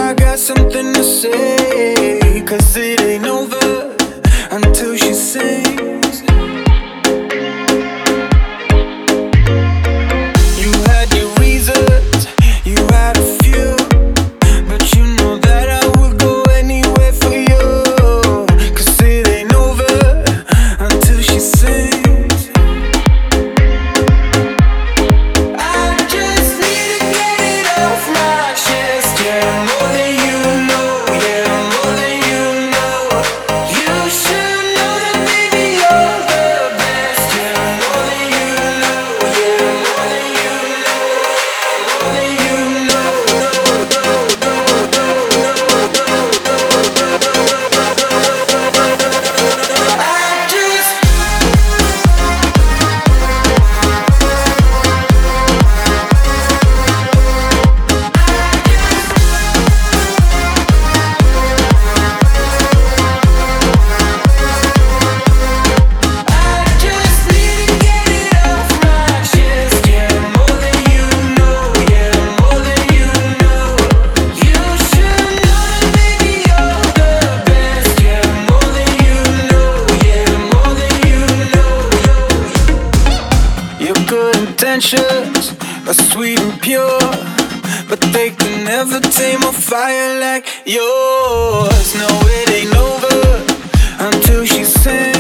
I got something to say, 'cause it ain't over until she sings. You had your reasons, you had a few, but you know that I would go anywhere for you. 'Cause it ain't over until she sings. I just need to get it off my chest, yeah, more than you know, yeah, more than you know. You should know that, baby, you're the best, yeah, more than you know, yeah, more than you know, more than you know. I just just need to get it off my chest, yeah, more than you know, yeah, more than you know. You should know that, baby, you're the best, yeah, more than you know, yeah, more than you know. Your good intentions are sweet and pure, but they can never tame a fire like yours. No, it ain't over until she sings.